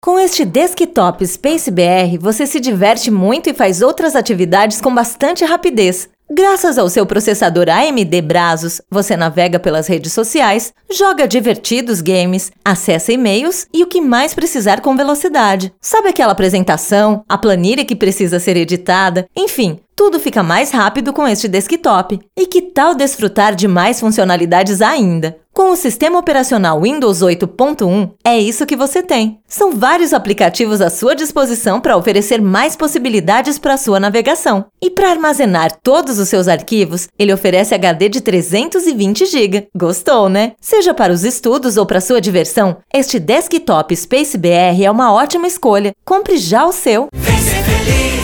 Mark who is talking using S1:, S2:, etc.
S1: Com este desktop Space BR, você se diverte muito e faz outras atividades com bastante rapidez. Graças ao seu processador AMD Brazos, você navega pelas redes sociais, joga divertidos games, acessa e-mails e o que mais precisar com velocidade. Sabe aquela apresentação, a planilha que precisa ser editada, enfim, tudo fica mais rápido com este desktop. E que tal desfrutar de mais funcionalidades ainda? Com o sistema operacional Windows 8.1, é isso que você tem. São vários aplicativos à sua disposição para oferecer mais possibilidades para a sua navegação. E para armazenar todos os seus arquivos, ele oferece HD de 320 GB. Gostou, né? Seja para os estudos ou para sua diversão, este desktop Space BR é uma ótima escolha. Compre já o seu!
S2: Vem ser feliz!